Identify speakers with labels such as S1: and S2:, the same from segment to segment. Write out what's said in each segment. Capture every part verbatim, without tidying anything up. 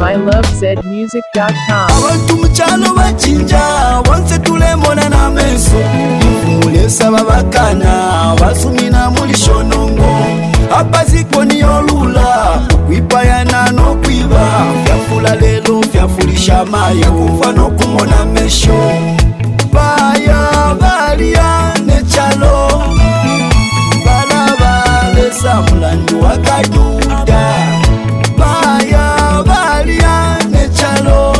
S1: I love zed music dot com.
S2: Abantu muchalo bachinja bonse tulemona na meso ifumulesa babakana basumina muri shonongo apaziko ni olula kwipayana no kwiba fyafula lelo fyafulisha maya kufa no kumona mesho baya balia nechalo balaba lesa mulandu wakaduda baya balia nechalo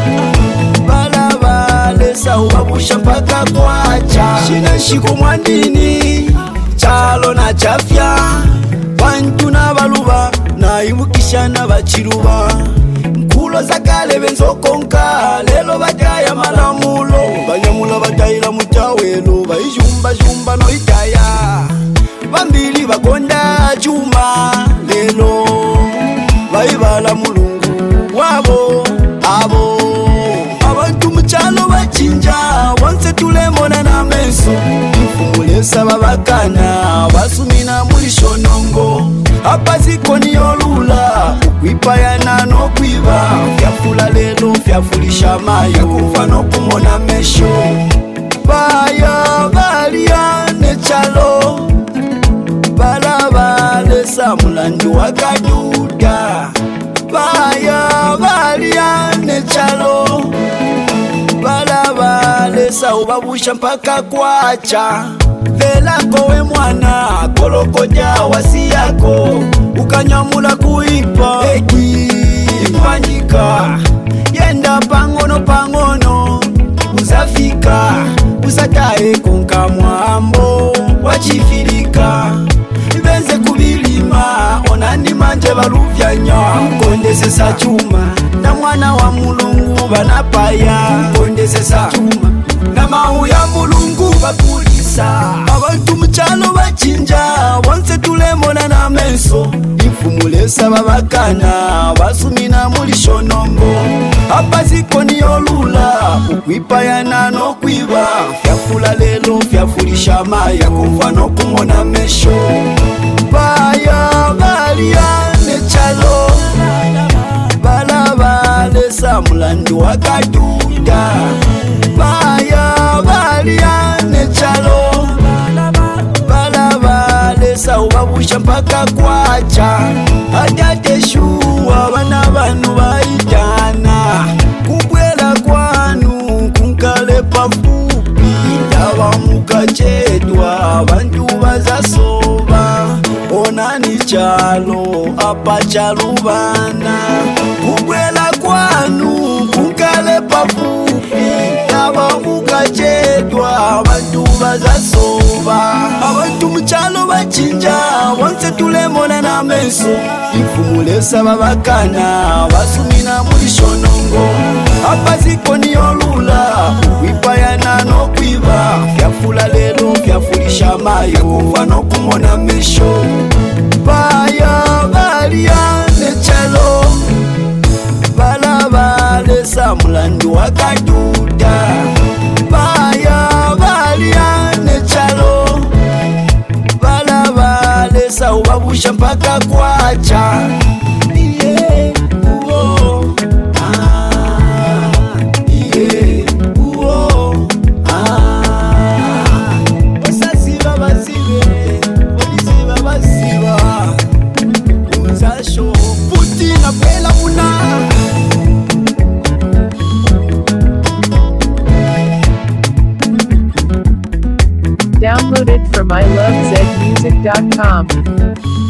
S2: balaba lesa ubabusha mpaka kwacha shina shiko mwandini chalo na chafya bantu na baluba na imukisha na bachiruba mkulo zakale benzokonka lelo bataya malamulo banyamula batayira mutawelo bayijumba jumba no itaya bambili bakonda chuma lelo bayibala mulungu wabo abo abantu muchalo bachinja bonse tulemona na meso ifumulesa babakana basumina muri shonongo apaziko ni olula kwipayana no kwiba fyafula lelo fyafulisha maya kufa no kumona mesho baya balia nechalo balaba lesa mulandu wakaduda baya balia nechalo balaba lesa ubabusha mpaka kwacha vela kowe mwana kolokoja wasi yako ukanyamula kuipa eki ifanyika yenda pangono pangono uzafika usatae konka mwambo wachifirika ibenze kubilima onani manje baluvyanya kondese sa chuma na mwana wa mulungu banapaya kondese sa chuma na mau ya mulungu bakulisa abantu muchalo bachinja bonse tulemona na meso ifumulesa babakana basumina muri shonongo apaziko ni olula kwipayana no kwiba fyafula lelo fyafulisha maya kufa no kumona mesho baya balia nechalo balaba lesa mulandu wakaduda baya balia nechalo balaba lesa ubabusha mpaka kwacha adateshuwa bana banu baitana kubwela kwanu kunkale pafupi taba mukachetwa bantu bazasoba onani chalo apa chalubana kubwela kwanu kunkale pafupi taba mukachetwa bantu bazasoba abantu muchalo bachinja bonse tulemona na meso ifumulesa babakana basumina muri shonongo apaziko ni olula kwipayana no kwiba fyafula lelo fyafulisha maya kufa no kumona mesho baya balia nechalo balaba lesa mulandu wakaduda baya balia nechalo balaba lesa ubabusha mpaka kwacha yeah, uo, ah, yeah, uo, ah. Osasiba basibe, olisiba basiba uzasho puti na pela una
S1: Download it from I love zed music dot com.